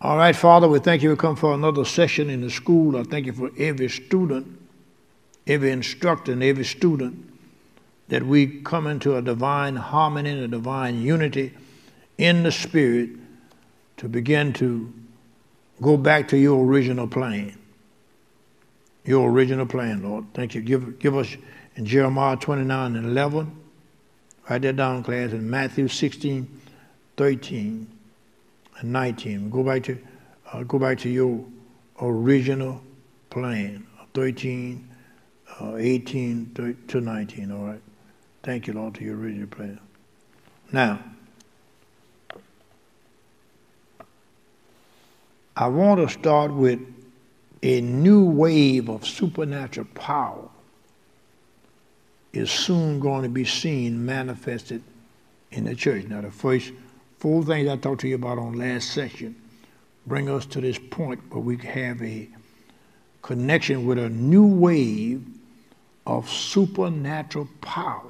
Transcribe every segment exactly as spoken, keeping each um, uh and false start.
All right, Father, we thank you for come for another session in the school. I thank you for every student, every instructor, and every student, that we come into a divine harmony and a divine unity in the Spirit to begin to go back to your original plan. Your original plan, Lord. Thank you. Give, give us in Jeremiah twenty-nine and eleven. Write that down, class. In Matthew sixteen, thirteen. And nineteen. Go back to uh, go back to your original plan. thirteen, uh, eighteen to nineteen. All right. Thank you, Lord, to your original plan. Now, I want to start with a new wave of supernatural power is soon going to be seen manifested in the church. Now, the first four things I talked to you about on last session bring us to this point where we have a connection with a new wave of supernatural power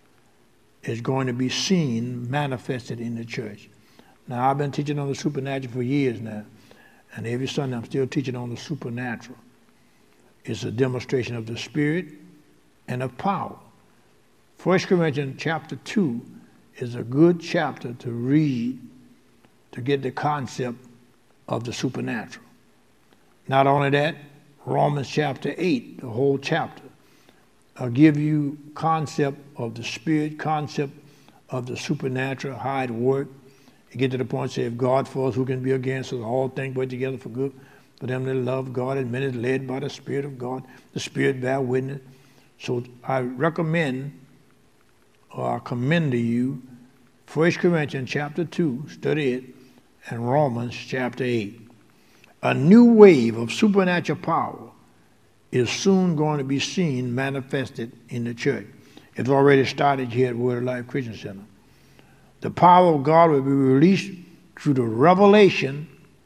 is going to be seen manifested in the church. Now, I've been teaching on the supernatural for years now, and every Sunday I'm still teaching on the supernatural. It's a demonstration of the Spirit and of power. First Corinthians chapter two is a good chapter to read to get the concept of the supernatural. Not only that, Romans chapter eight, the whole chapter, will give you concept of the Spirit, concept of the supernatural, how it works. You get to the point, say, if God for us, who can be against us? All things work together for good for them that love God, and men is led by the Spirit of God. The Spirit bear witness. So I recommend, or I commend to you, First Corinthians chapter two, study it, and Romans chapter eight. A new wave of supernatural power is soon going to be seen manifested in the church. It's already started here at Word of Life Christian Center. The power of God will be released through the revelation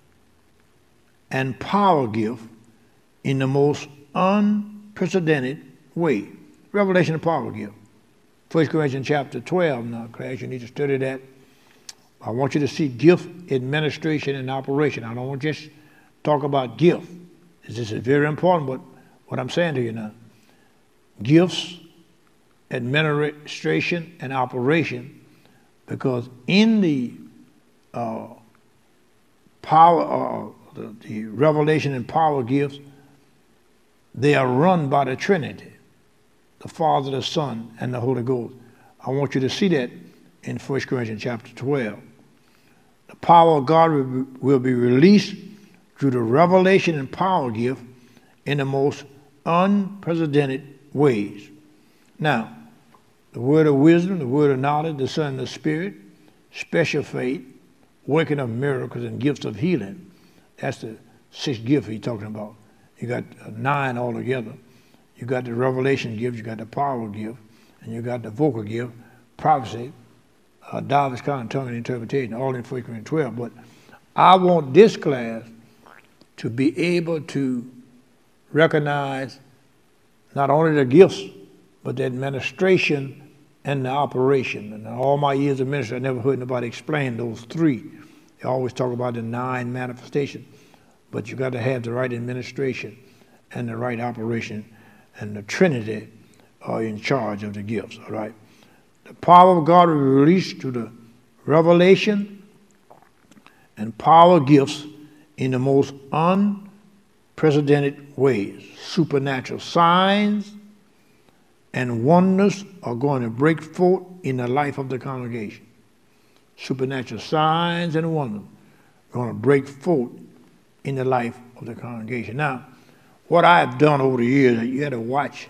and power gift in the most unprecedented way. Revelation and power gift. First Corinthians chapter twelve now, class, you need to study that. I want you to see gift administration and operation. I don't want to just talk about gift. This is very important, what, what I'm saying to you now. Gifts, administration, and operation, because in the uh, power, uh, the, the revelation and power gifts, they are run by the Trinity, the Father, the Son, and the Holy Ghost. I want you to see that in First Corinthians chapter twelve. The power of God will be, will be released through the revelation and power gift in the most unprecedented ways. Now, the word of wisdom, the word of knowledge, the Son, the Spirit, special faith, working of miracles, and gifts of healing. That's the sixth gift he's talking about. You got nine altogether. You got the revelation gift, you got the power gift, and you got the vocal gift, prophecy, uh, diverse kind of tongue and interpretation, all in First Corinthians twelve. But I want this class to be able to recognize not only the gifts, but the administration and the operation. And in all my years of ministry, I never heard nobody explain those three. They always talk about the nine manifestations, but you got to have the right administration and the right operation, and the Trinity are in charge of the gifts, all right? The power of God will be released to the revelation and power gifts in the most unprecedented ways. Supernatural signs and wonders are going to break forth in the life of the congregation. Supernatural signs and wonders are going to break forth in the life of the congregation. Now, what I have done over the years, you got to watch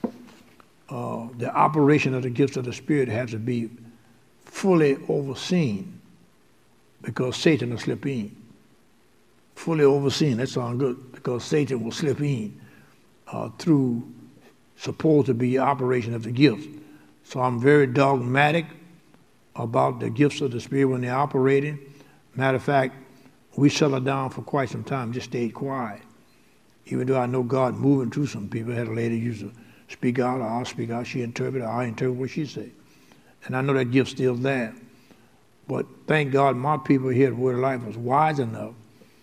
uh, the operation of the gifts of the Spirit has to be fully overseen, because Satan will slip in. Fully overseen, that sounds good, because Satan will slip in uh, through supposed to be operation of the gifts. So I'm very dogmatic about the gifts of the Spirit when they're operating. Matter of fact, we settled down for quite some time, just stayed quiet. Even though I know God moving through some people, I had a lady used to speak out, or I'll speak out, she interpret, or I interpret what she say. And I know that gift's still there. But thank God my people here at Word of Life was wise enough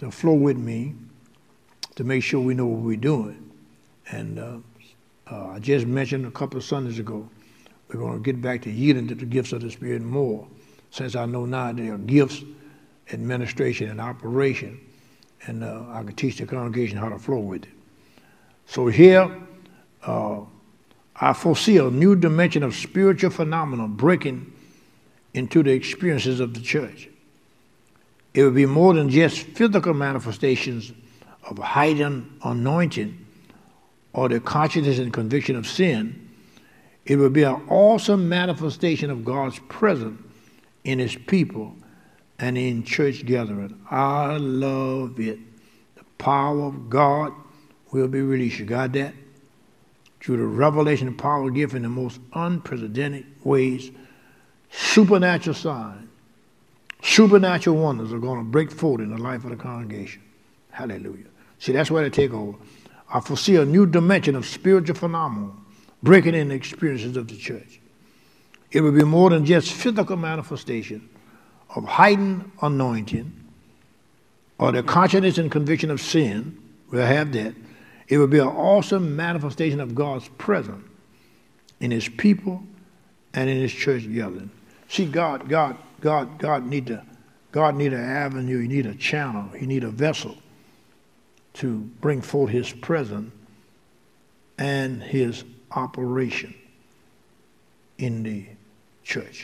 to flow with me to make sure we know what we're doing. And uh, uh, I just mentioned a couple of Sundays ago, we're going to get back to yielding to the gifts of the Spirit more, since I know now there are gifts, administration, and operation, and uh, I can teach the congregation how to flow with it. So here, uh, I foresee a new dimension of spiritual phenomena breaking into the experiences of the church. It will be more than just physical manifestations of heightened anointing or the consciousness and conviction of sin. It will be an awesome manifestation of God's presence in his people and in church gathering. I love it. The power of God will be released. You got that? Through the revelation and power gift in the most unprecedented ways, supernatural signs, supernatural wonders are going to break forth in the life of the congregation. Hallelujah. See, that's where they take over. I foresee a new dimension of spiritual phenomena breaking in the experiences of the church. It will be more than just physical manifestation of heightened anointing or the consciousness and conviction of sin. We'll have that. It will be an awesome manifestation of God's presence in his people and in his church gathering. See, God, God, God, God need to, God need an avenue. He need a channel. He need a vessel to bring forth his presence and his operation in the church.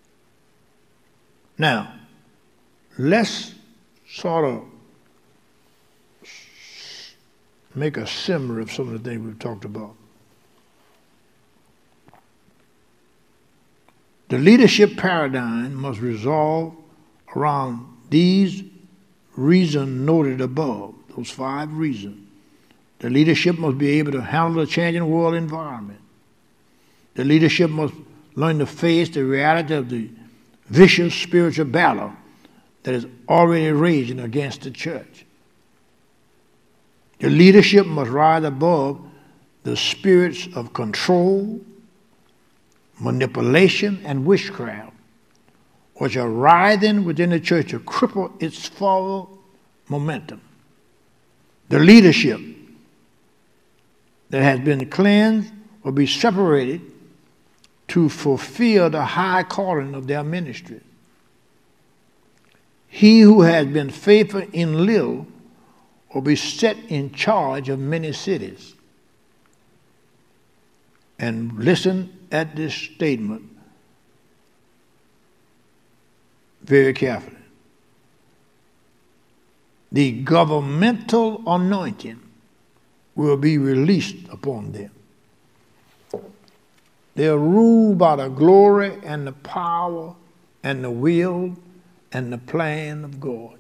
Now, let's sort of make a summary of some of the things we've talked about. The leadership paradigm must resolve around these reasons noted above, those five reasons. The leadership must be able to handle the changing world environment. The leadership must learn to face the reality of the vicious spiritual battle that is already raging against the church. The leadership must rise above the spirits of control, manipulation, and witchcraft, which are writhing within the church to cripple its forward momentum. The leadership that has been cleansed will be separated to fulfill the high calling of their ministry. He who has been faithful in little will be set in charge of many cities. And listen at this statement very carefully. The governmental anointing will be released upon them. They are ruled by the glory and the power and the will and the plan of God.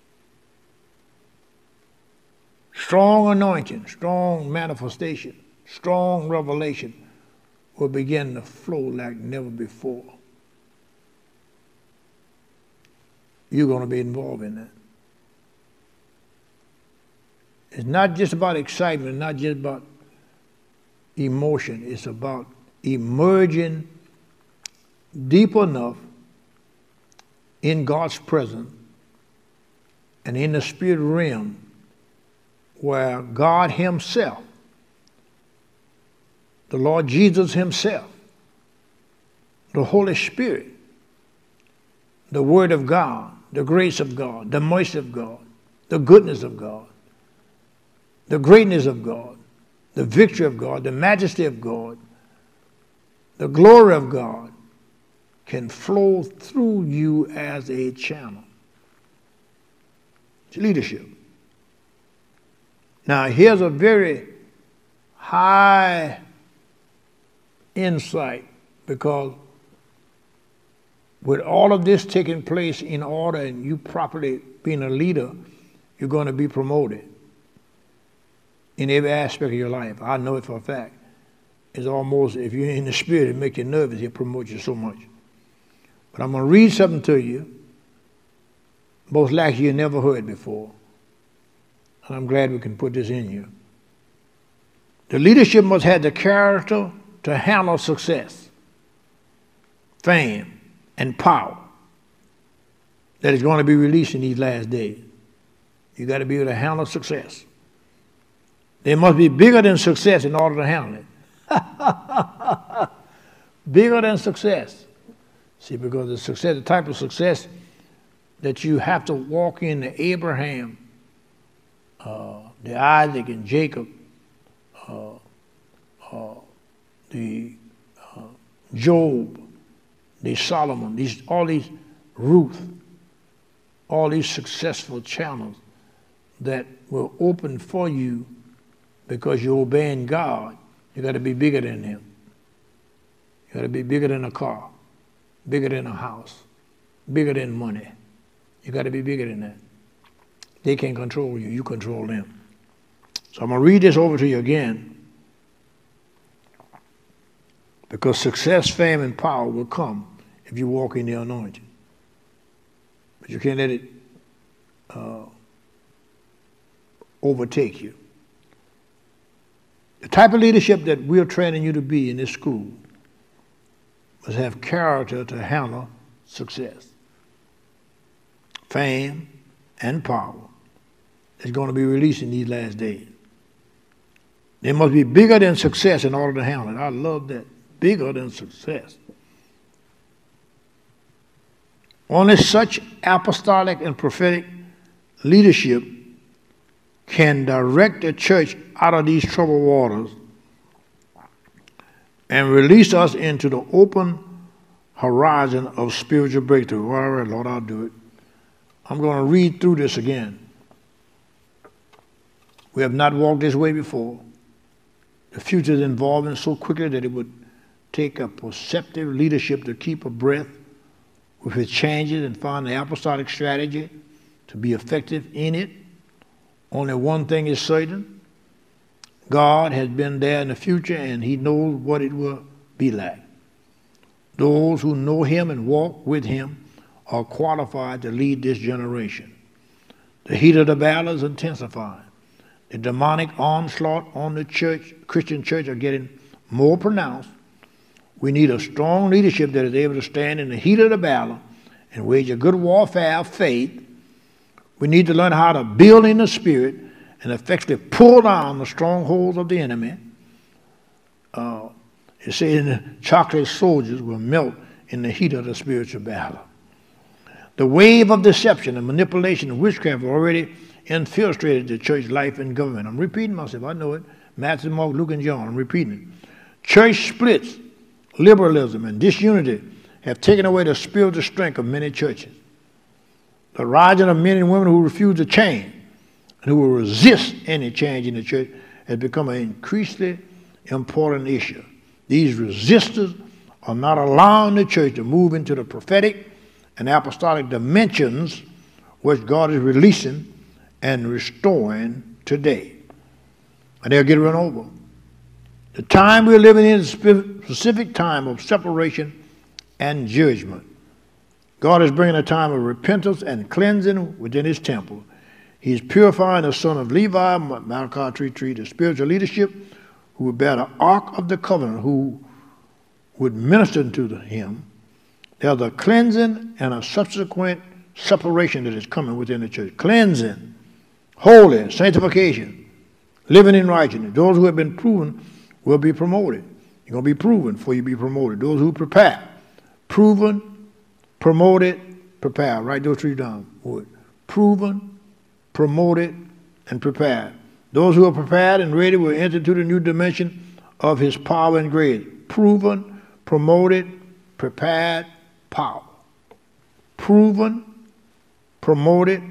Strong anointing, strong manifestation, strong revelation will begin to flow like never before. You're going to be involved in that. It's not just about excitement, not just about emotion. It's about emerging deep enough in God's presence and in the spirit realm where God himself, the Lord Jesus himself, the Holy Spirit, the Word of God, the grace of God, the mercy of God, the goodness of God, the greatness of God, the victory of God, the majesty of God, the glory of God can flow through you as a channel. It's leadership. Now, here's a very high insight, because with all of this taking place in order and you properly being a leader, you're going to be promoted in every aspect of your life. I know it for a fact. It's almost, if you're in the spirit, it makes you nervous. He'll promote you so much. But I'm going to read something to you, most likely you never heard before. And I'm glad we can put this in you. The leadership must have the character to handle success, fame, and power that is going to be released in these last days. You got to be able to handle success. They must be bigger than success in order to handle it. Bigger than success. See, because the success, the type of success that you have to walk in, the Abraham, uh, the Isaac and Jacob, uh, uh, the uh, Job, the Solomon, these all these Ruth, all these successful channels that will open for you because you're obeying God. You got to be bigger than Him. You got to be bigger than a car, bigger than a house, bigger than money. You got to be bigger than that. They can't control you. You control them. So I'm going to read this over to you again, because success, fame, and power will come if you walk in the anointing. But you can't let it uh, overtake you. The type of leadership that we're training you to be in this school must have character to handle success, fame, and power that's going to be released in these last days. They must be bigger than success in order to handle it. I love that. Bigger than success. Only such apostolic and prophetic leadership can direct the church out of these troubled waters and release us into the open horizon of spiritual breakthrough. All right, Lord, I'll do it. I'm going to read through this again. We have not walked this way before. The future is evolving so quickly that it would take a perceptive leadership to keep abreast with its changes and find the apostolic strategy to be effective in it. Only one thing is certain. God has been there in the future, and He knows what it will be like. Those who know Him and walk with Him are qualified to lead this generation. The heat of the battle is intensifying. The demonic onslaught on the church, Christian church, are getting more pronounced. We need a strong leadership that is able to stand in the heat of the battle and wage a good warfare of faith. We need to learn how to build in the Spirit and effectively pull down the strongholds of the enemy. Uh, it says the chocolate soldiers will melt in the heat of the spiritual battle. The wave of deception and manipulation and witchcraft have already infiltrated the church life and government. I'm repeating myself. I know it. Matthew, Mark, Luke, and John. I'm repeating it. Church splits, liberalism, and disunity have taken away the spiritual strength of many churches. The rising of men and women who refuse to change and who will resist any change in the church has become an increasingly important issue. These resistors are not allowing the church to move into the prophetic and apostolic dimensions which God is releasing and restoring today. And they'll get run over. The time we're living in is a specific time of separation and judgment. God is bringing a time of repentance and cleansing within His temple. He's purifying the son of Levi, Malachi three three, the spiritual leadership who would bear the ark of the covenant, who would minister to Him. There's a cleansing and a subsequent separation that is coming within the church. Cleansing, holy, sanctification, living in righteousness. Those who have been proven will be promoted. You're going to be proven before you be promoted. Those who prepare, proven, promoted, prepare. Write those three down. Proven, promoted, and prepared. Those who are prepared and ready will enter into the new dimension of His power and grace. Proven, promoted, prepared, power. Proven, promoted,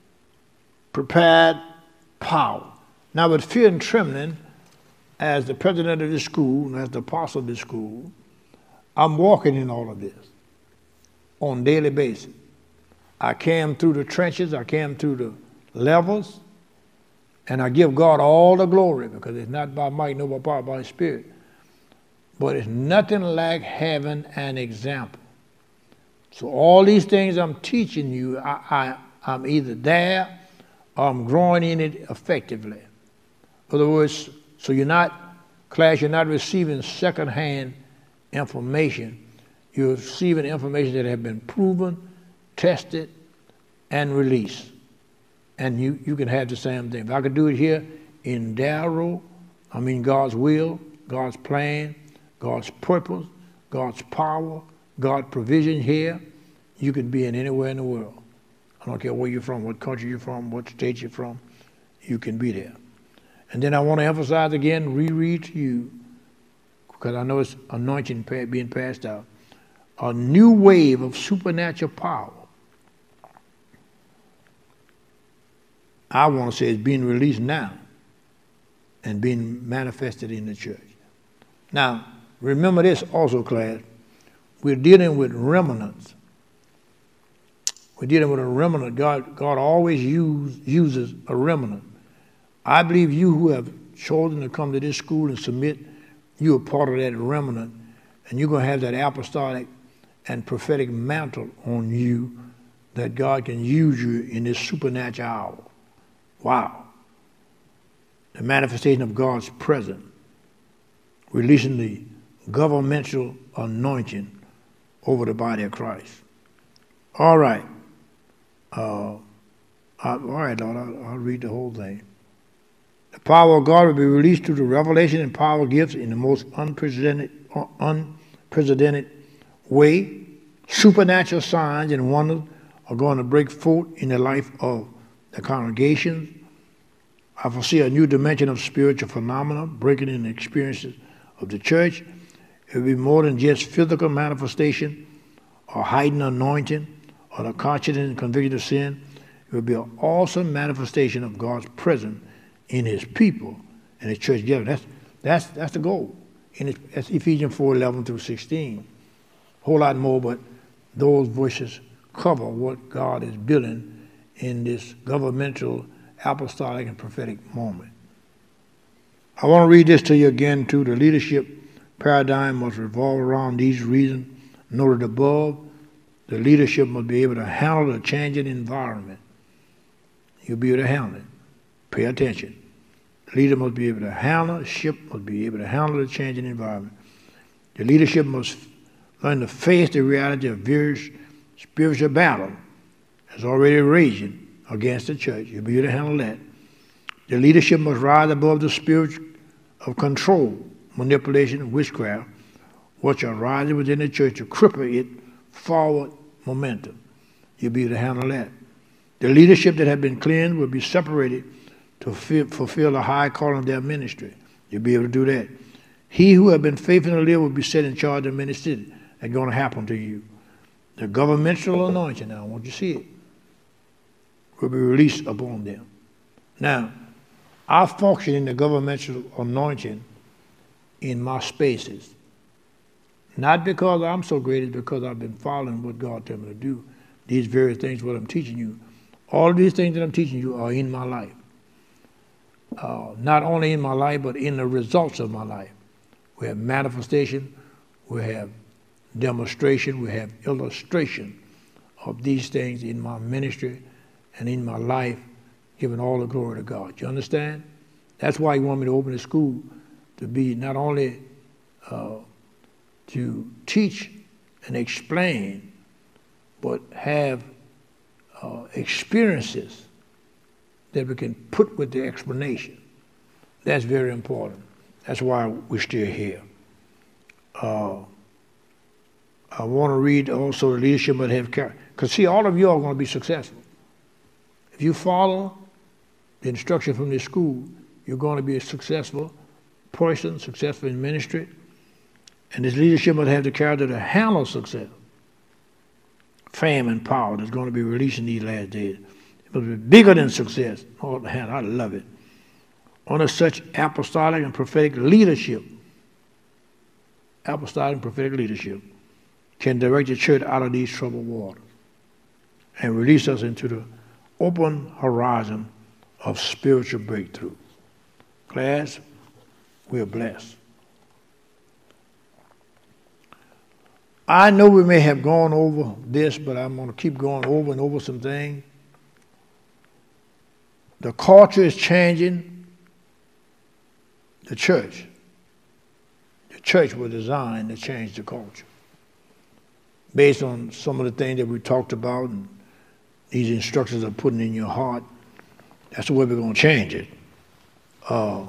prepared, power. Now, with fear and trembling, as the president of this school and as the apostle of this school, I'm walking in all of this on a daily basis. I came through the trenches, I came through the levels, and I give God all the glory, because it's not by might nor by power, by His Spirit. But it's nothing like having an example. So all these things I'm teaching you, I, I, I'm either there or I'm growing in it effectively. In other words, so you're not, class, you're not receiving secondhand information. You're receiving information that have been proven, tested, and released. and you, you can have the same thing. If I could do it here in Darrow, I mean God's will, God's plan, God's purpose, God's power, God's provision here, you could be in anywhere in the world. I don't care where you're from, what country you're from, what state you're from, you can be there. And then I want to emphasize again, reread to you, because I know it's anointing being passed out, a new wave of supernatural power. I want to say it's being released now and being manifested in the church. Now, remember this also, class. We're dealing with remnants. We're dealing with a remnant. God, God always use, uses a remnant. I believe you who have chosen to come to this school and submit, you are part of that remnant, and you're going to have that apostolic and prophetic mantle on you that God can use you in this supernatural hour. Wow. The manifestation of God's presence, releasing the governmental anointing over the body of Christ. All right. Uh, I, all right, Lord, I'll, I'll read the whole thing. The power of God will be released through the revelation and power gifts in the most unprecedented, unprecedented way. Supernatural signs and wonders are going to break forth in the life of the congregation. I foresee a new dimension of spiritual phenomena breaking in the experiences of the church. It will be more than just physical manifestation or heightened anointing or the conscious and conviction of sin. It will be an awesome manifestation of God's presence in his people and his church together. That's, that's, that's the goal. And it's, that's Ephesians four, eleven through sixteen. A whole lot more, but those verses cover what God is building in this governmental, apostolic, and prophetic moment. I want to read this to you again, too. The leadership paradigm must revolve around these reasons noted above. The leadership must be able to handle the changing environment. You'll be able to handle it. Pay attention. The leader must be able to handle, the ship must be able to handle the changing environment. The leadership must learn to face the reality of various spiritual battle that's already raging against the church. You'll be able to handle that. The leadership must rise above the spirit of control, manipulation, witchcraft, which are rising within the church to cripple it forward momentum. You'll be able to handle that. The leadership that have been cleansed will be separated to fulfill the high calling of their ministry. You'll be able to do that. He who have been faithful to live will be set in charge of many cities. That's going to happen to you. The governmental anointing, now I want you to see it, will be released upon them. Now, I function in the governmental anointing in my spaces. Not because I'm so great, it's because I've been following what God told me to do. These various things, what I'm teaching you. All of these things that I'm teaching you are in my life. Uh, not only in my life, but in the results of my life. We have manifestation, we have demonstration, we have illustration of these things in my ministry and in my life, giving all the glory to God. You understand? That's why you want me to open a school, to be not only uh, to teach and explain, but have uh, experiences that we can put with the explanation. That's very important. That's why we're still here. Uh, I want to read also the leadership but have character. Because see, all of you are going to be successful. If you follow the instruction from this school, you're going to be a successful person, successful in ministry. And this leadership must have the character to handle success, fame, and power that's going to be released in these last days. It must be bigger than success. Oh, man, I love it. Under such apostolic and prophetic leadership, apostolic and prophetic leadership can direct the church out of these troubled waters and release us into the open horizon of spiritual breakthrough. Class, we're blessed. I know we may have gone over this, but I'm going to keep going over and over some things. The culture is changing the church. The church was designed to change the culture. Based on some of the things that we talked about and these instructions are putting in your heart, That's the way we're going to change it. Uh,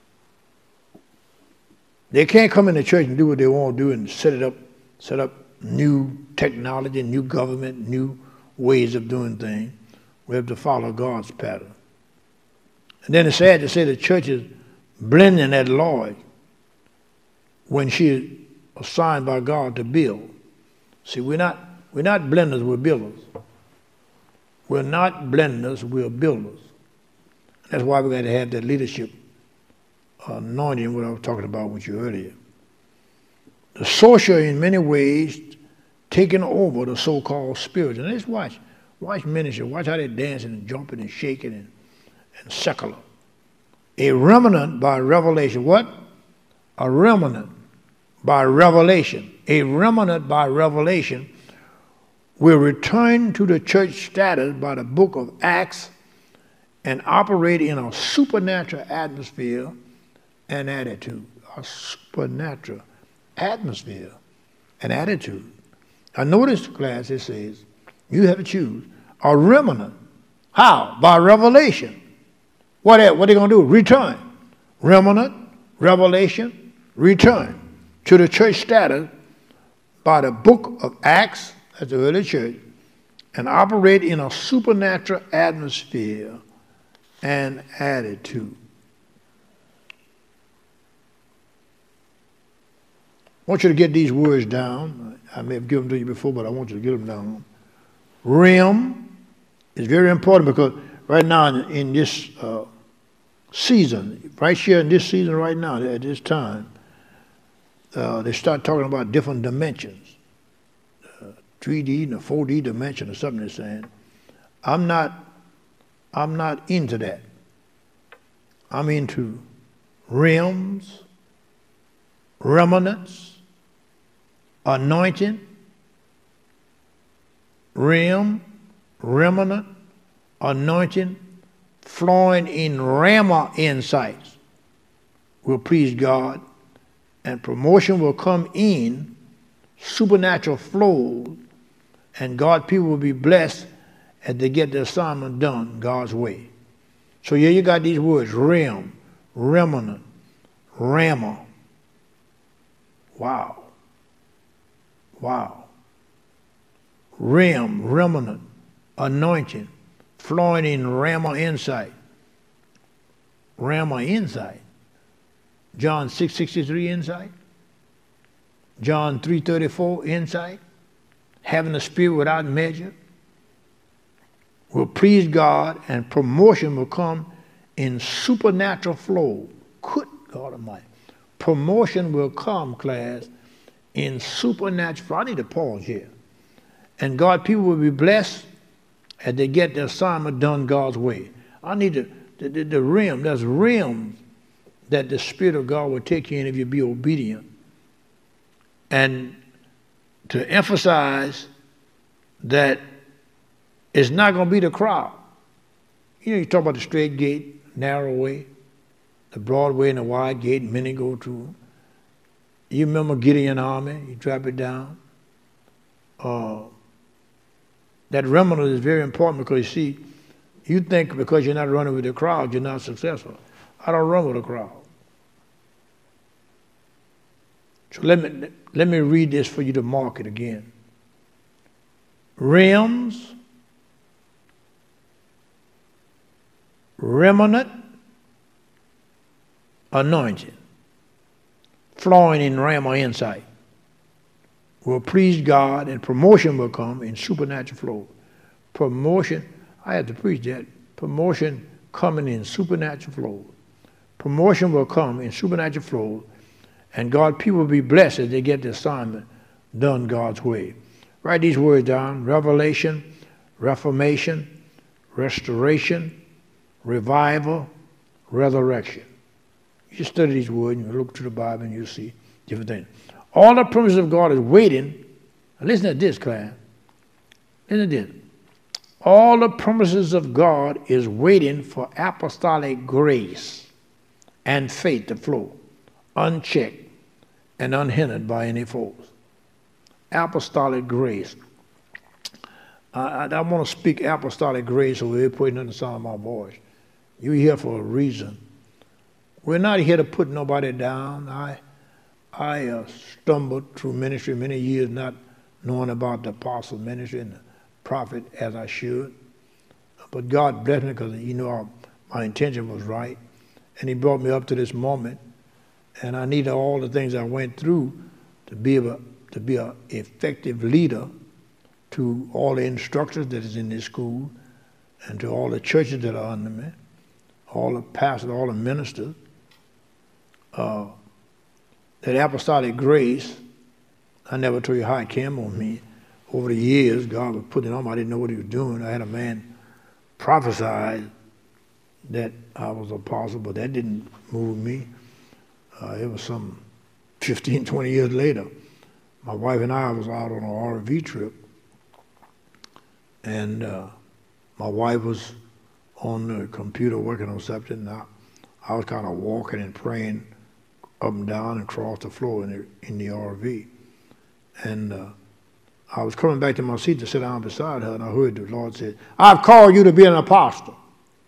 they can't come in the church and do what they want to do and set it up, set up new technology, new government, new ways of doing things. We have to follow God's pattern. And then it's sad to say the church is blending that Lord when she is assigned by God to build. See, we're not we're not blenders, we're builders. We're not blenders, we're builders. That's why we got to have that leadership anointing, what I was talking about with you earlier. The social, in many ways, taking over the so-called spirit. And let's watch. Watch ministry. Watch how they're dancing and jumping and shaking and, and secular. A remnant by revelation. What? A remnant by revelation. A remnant by revelation will return to the church status by the book of Acts and operate in a supernatural atmosphere and attitude. A supernatural atmosphere and attitude. Now notice, class, it says, you have to choose a remnant. How? By revelation. What are, what are they going to do? Return. Remnant, revelation, return to the church status by the book of Acts, that's the early church, and operate in a supernatural atmosphere and attitude. I want you to get these words down. I may have given them to you before, but I want you to get them down. Realm is very important because right now in, in this uh, season, right here in this season right now, at this time, uh, they start talking about different dimensions. Uh, three D and a four D dimension or something they're saying. I'm not, I'm not into that. I'm into realms, remnants, anointing, realm, remnant, anointing, flowing in Rhema insights will please God, and promotion will come in, supernatural flow, and God people will be blessed as they get the assignment done God's way. So here you got these words, realm, remnant, Rhema. Wow. Wow. Realm, remnant, anointing, flowing in Rhema insight. Rhema insight. John six sixty-three insight. John three thirty-four insight. Having the Spirit without measure will please God, and promotion will come in supernatural flow. Good God Almighty. Promotion will come, class, in supernatural flow. I need to pause here. And God, people will be blessed as they get their assignment done God's way. I need to, the, the, the realm, there's realms that the Spirit of God will take you in if you be obedient. And to emphasize that it's not going to be the crowd. You know, you talk about the straight gate, narrow way, the broad way and the wide gate, many go through. You remember Gideon army, you drop it down. Uh, that remnant is very important because, you see, you think because you're not running with the crowd, you're not successful. I don't run with the crowd. So let me, let me read this for you to mark it again. Realms, remnant, anointing, flowing in Rhema insight, will please God, and promotion will come in supernatural flow. Promotion, I had to preach that. Promotion coming in supernatural flow. Promotion will come in supernatural flow, and God, people will be blessed as they get the assignment done God's way. Write these words down: revelation, reformation, restoration, revival, resurrection. You just study these words and you look through the Bible and you'll see different things. All the promises of God is waiting. Now listen to this, class. Listen to this. All the promises of God is waiting for apostolic grace and faith to flow, unchecked and unhindered by any foes. Apostolic grace. I, I, I want to speak apostolic grace over here, putting in the sound of my voice. You're here for a reason. We're not here to put nobody down. I, I uh, stumbled through ministry many years not knowing about the apostle ministry and the prophet as I should. But God blessed me because He knew our, my intention was right. And He brought me up to this moment. And I needed all the things I went through to be able to be an effective leader to all the instructors that is in this school and to all the churches that are under me, all the pastors, all the ministers. Uh, that apostolic grace, I never told you how it came on me. Over the years, God was putting it on me. I didn't know what He was doing. I had a man prophesy that I was an apostle, but that didn't move me. Uh, it was some fifteen, twenty years later. My wife and I was out on an R V trip, and uh, my wife was on the computer working on something. And I, I was kind of walking and praying up and down and across the floor in the, in the R V. And uh, I was coming back to my seat to sit down beside her, and I heard the Lord say, "I've called you to be an apostle."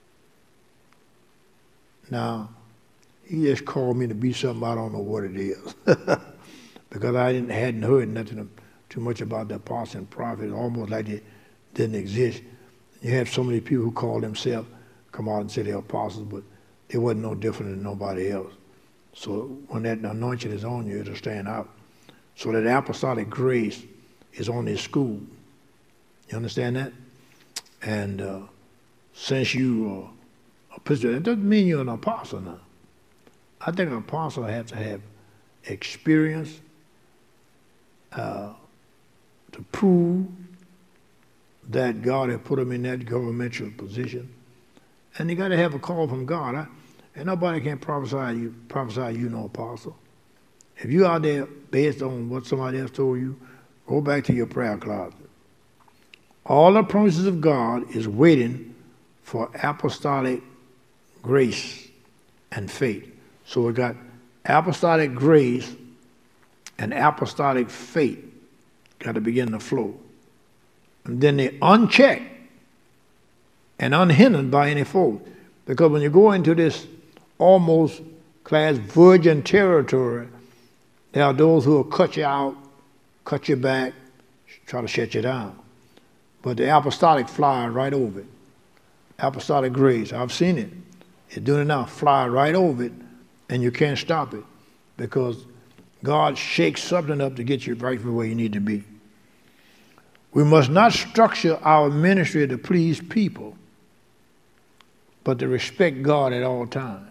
Now, He just called me to be something I don't know what it is. Because I didn't, hadn't heard nothing too much about the apostle and prophet, almost like it didn't exist. You have so many people who call themselves, come out and say they're apostles, but they wasn't no different than nobody else. So when that anointing is on you, it'll stand out. So that apostolic grace is on this school. You understand that? And uh, since you are a prisoner, that doesn't mean you're an apostle now. I think an apostle has to have experience uh, to prove that God had put him in that governmental position. And you got to have a call from God. I, and nobody can prophesy you, prophesy you no apostle. If you're out there based on what somebody else told you, go back to your prayer closet. All the promises of God is waiting for apostolic grace and faith. So we got apostolic grace and apostolic faith got to begin to flow. And then they're unchecked and unhindered by any foe. Because when you go into this almost class virgin territory, there are those who will cut you out, cut you back, try to shut you down. But the apostolic fly right over it. Apostolic grace, I've seen it. It's doing it now, fly right over it, and you can't stop it because God shakes something up to get you right where you need to be. We must not structure our ministry to please people, but to respect God at all times.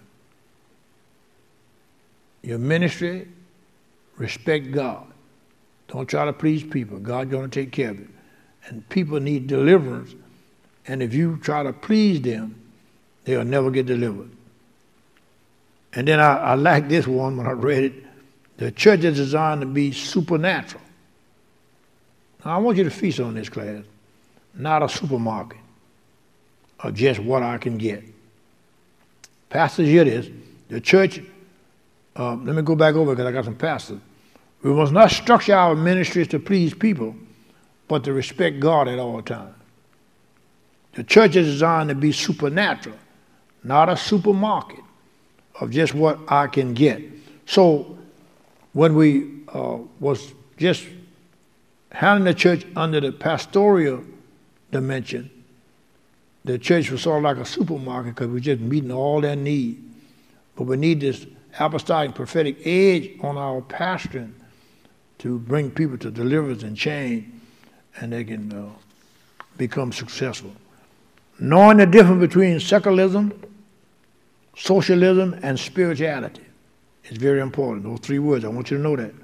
Your ministry, respect God. Don't try to please people. God's going to take care of it. And people need deliverance. And if you try to please them, they'll never get delivered. And then I, I like this one when I read it. The church is designed to be supernatural. Now, I want you to feast on this, class. Not a supermarket of just what I can get. Pastors, hear this. The church, uh, let me go back over because I got some pastors. We must not structure our ministries to please people, but to respect God at all times. The church is designed to be supernatural, not a supermarket of just what I can get. So when we uh, was just handling the church under the pastoral dimension, the church was sort of like a supermarket because we're just meeting all their needs. But we need this apostolic prophetic edge on our pastoring to bring people to deliverance and change, and they can uh, become successful. Knowing the difference between secularism, socialism, and spirituality is very important. Those three words, I want you to know that.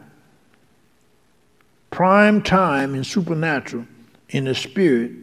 Prime time in supernatural, in the spirit,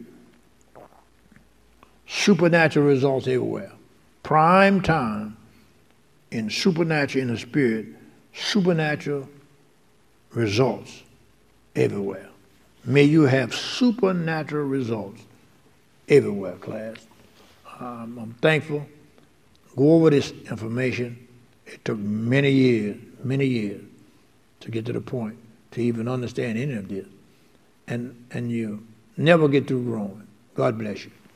supernatural results everywhere. Prime time in supernatural, in the spirit, supernatural results everywhere. May you have supernatural results everywhere, class. Um, I'm thankful. Go over this information. It took many years, many years to get to the point to even understand any of this. And, and you never get through growing. God bless you.